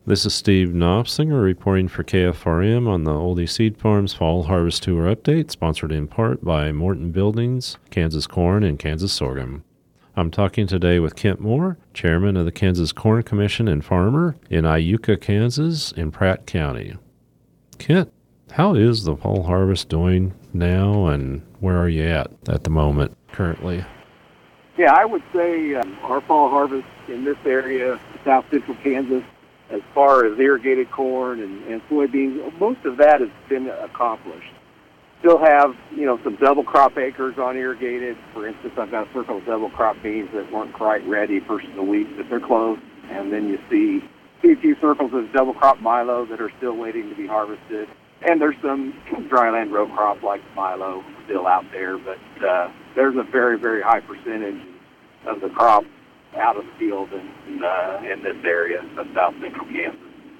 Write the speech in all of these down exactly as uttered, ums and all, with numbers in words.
This is Steve Knopfsinger reporting for K F R M on the Oldie Seed Farms Fall Harvest Tour Update, sponsored in part by Morton Buildings, Kansas Corn, and Kansas Sorghum. I'm talking today with Kent Moore, chairman of the Kansas Corn Commission and farmer in Iuka, Kansas, in Pratt County. Kent, how is the fall harvest doing now, and where are you at at the moment currently? Yeah, I would say um, our fall harvest in this area, south central Kansas, as far as irrigated corn and, and soybeans, most of that has been accomplished. Still have, you know, some double crop acres on irrigated. For instance, I've got a circle of double crop beans that weren't quite ready first of the week, but they're close. And then you see, see a few circles of double crop milo that are still waiting to be harvested. And there's some dryland row crop like milo still out there, but uh, there's a very, very high percentage of the crop out of the field in, uh, in this area of south central Kansas.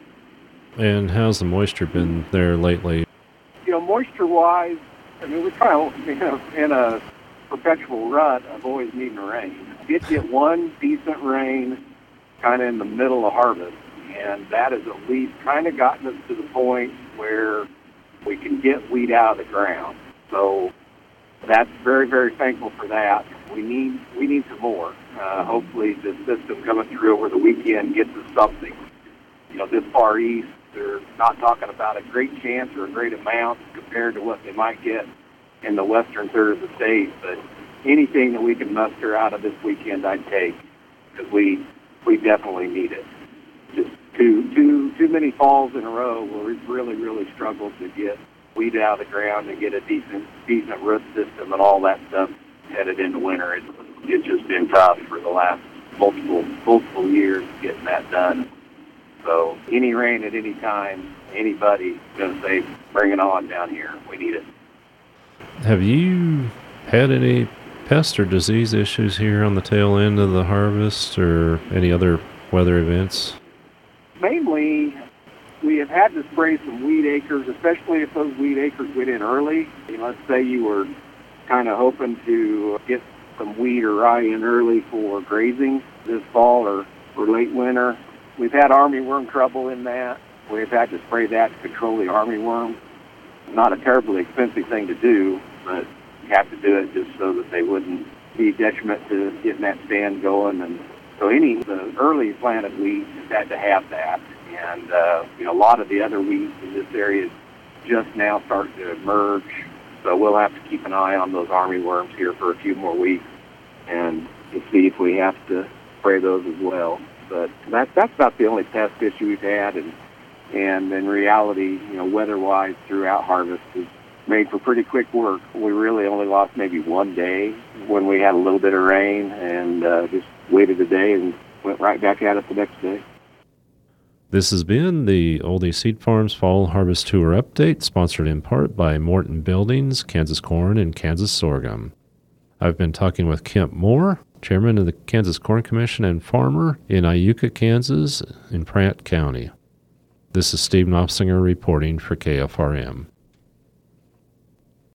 And how's the moisture been there lately? You know, moisture-wise, I mean, we're kind of, you know, in a perpetual rut of always needing rain. Did get one decent rain kind of in the middle of harvest, and that has at least kind of gotten us to the point where we can get wheat out of the ground. So that's very, very thankful for that. We need we need some more. Uh, hopefully the system coming through over the weekend gets us something. You know, this far east, they're not talking about a great chance or a great amount compared to what they might get in the western third of the state. But anything that we can muster out of this weekend, I'd take, because we we definitely need it. Just too too too many falls in a row where we've really really struggled to get wheat out of the ground and get a decent decent root system and all that stuff headed into winter. It, it's just been tough for the last multiple multiple years getting that done. So any rain at any time, anybody's going to say, bring it on down here. We need it. Have you had any pest or disease issues here on the tail end of the harvest or any other weather events? Mainly, we have had to spray some wheat acres, especially if those wheat acres went in early. You know, let's say you were kind of hoping to get some wheat or rye in early for grazing this fall or, or late winter. We've had armyworm trouble in that. We've had to spray that to control the armyworm. Not a terribly expensive thing to do, but you have to do it just so that they wouldn't be detriment to getting that stand going. And so any of the early planted wheat has had to have that. And, uh, you know, a lot of the other wheat in this area is just now starting to emerge. So we'll have to keep an eye on those armyworms here for a few more weeks and to see if we have to spray those as well. But that, that's about the only pest issue we've had. And, and in reality, you know, weather-wise throughout harvest is made for pretty quick work. We really only lost maybe one day when we had a little bit of rain and uh, just waited a day and went right back at it the next day. This has been the Oldie Seed Farms Fall Harvest Tour Update, sponsored in part by Morton Buildings, Kansas Corn, and Kansas Sorghum. I've been talking with Kent Moore, chairman of the Kansas Corn Commission and farmer in Iuka, Kansas, in Pratt County. This is Steve Knopfsinger reporting for K F R M.